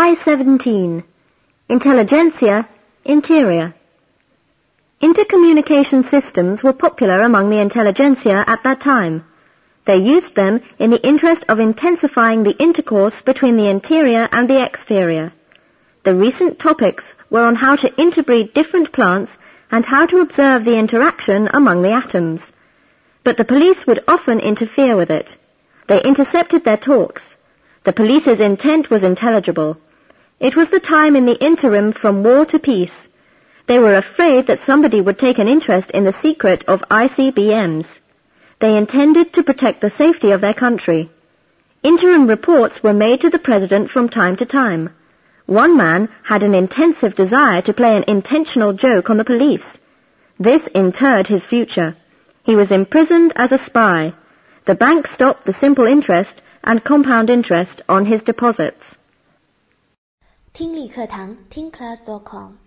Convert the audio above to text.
I-17. Intelligentsia, Interior. Intercommunication systems were popular among the intelligentsia at that time. They used them in the interest of intensifying the intercourse between the interior and the exterior. The recent topics were on how to interbreed different plants and how to observe the interaction among the atoms. But the police would often interfere with it. They intercepted their talks. The police's intent was intelligible. It was the time in the interim from war to peace. They were afraid that somebody would take an interest in the secret of ICBMs. They intended to protect the safety of their country. Interim reports were made to the president from time to time. One man had an intensive desire to play an intentional joke on the police. This interred his future. He was imprisoned as a spy. The bank stopped the simple interest and compound interest on his deposits. 听力课堂听class.com